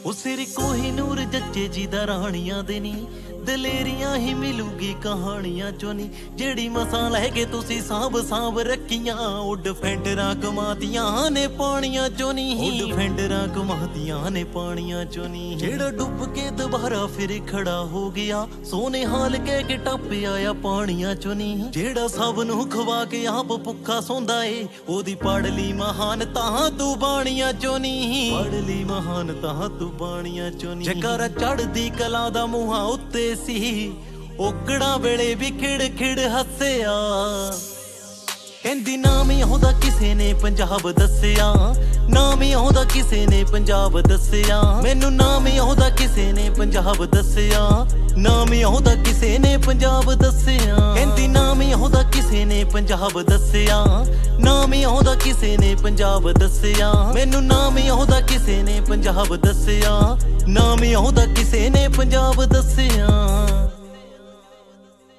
ਉਹ ਸਿਰ ਕੋਹੀਨੂਰ ਜੱਜੇ ਜੀ ਦਾ ਰਾਣੀਆਂ ਦੇ ਨੀ ਦਲੇਰੀਆਂ ਹੀ ਮਿਲੂਗੀ ਕਹਾਣੀਆਂ ਚੋਂ ਨੀ। ਜਿਹੜੀ ਮਸਾਂ ਲੈ ਕੇ ਤੁਸੀਂ ਸਾਂਭ ਰੱਖੀਆਂ ਉਹ ਡਿਫੈਂਡਰਾਂ ਕਮਾਤੀਆਂ ਨੇ ਪਾਣੀਆਂ ਚੋਂ ਨੀ। ਉਹ ਡਿਫੈਂਡਰਾਂ ਕਮਾਤੀਆਂ ਨੇ ਪਾਣੀਆਂ ਚੋਂ ਨੀ। ਜਿਹੜਾ ਡੁੱਬ ਕੇ ਦੁਬਾਰਾ ਫਿਰ ਖੜਾ ਹੋ ਗਿਆ ਸੋਨੇ ਹਾਲ ਕਹਿ ਕੇ ਟੱਪਿਆ ਆ ਪਾਣੀਆਂ ਚੋਂ ਨੀ। ਜਿਹੜਾ ਸਭ ਨੂੰ ਖਵਾ ਕੇ ਆਪ ਭੁੱਖਾ ਸੌਂਦਾ ਏ ਉਹਦੀ ਪੜ ਲਈ ਮਹਾਨ ਤਾਂ ਤੂੰ ਬਾਣੀਆਂ ਚੋਂ ਨੀ। ਪੜ ਲਈ ਮਹਾਨ ਤਾਂ ਤੂੰ ਬਾਣੀਆਂ ਚੋਂ ਨੀ। ਜਕਰ ਚੜਦੀ ਕਲਾ ਦਾ ਮੂੰਹਾਂ ਉੱਤੇ ਸੀ ਔਕੜਾਂ ਵੇਲੇ ਵੀ ਖਿੜ ਹੱਸਿਆ। ਕਹਿੰਦੀ ਨਾਮ ਹੀ ਉਹਦਾ ਕਿਸੇ ਨੇ ਪੰਜਾਬ ਦੱਸਿਆ, ਨਾਮ ਹੀ ਉਹਦਾ ਕਿਸੇ ਨੇ ਪੰਜਾਬ ਦੱਸਿਆ। ਮੈਨੂੰ ਨਾਮ ਹੀ ਉਹਦਾ ਕਿਸੇ ਨੇ ਪੰਜਾਬ ਦੱਸਿਆ, ਨਾਮ ਹੀ ਉਹਦਾ ਕਿਸੇ ਨੇ ਪੰਜਾਬ ਦੱਸਿਆ। ਕਹਿੰਦੀ ਨਾਮ ਹੀ ਉਹਦਾ ਕਿਸੇ ਨੇ ਪੰਜਾਬ ਦੱਸਿਆ, ਨਾਮ ਹੀ ਉਹਦਾ ਕਿਸੇ ਨੇ ਪੰਜਾਬ ਦੱਸਿਆ। ਮੈਨੂੰ ਨਾਮ ਹੀ ਉਹਦਾ ਕਿਸੇ ਨੇ ਪੰਜਾਬ ਦੱਸਿਆ, ਨਾਮ ਹੀ ਉਹਦਾ ਕਿਸੇ ਨੇ ਪੰਜਾਬ ਦੱਸਿਆ।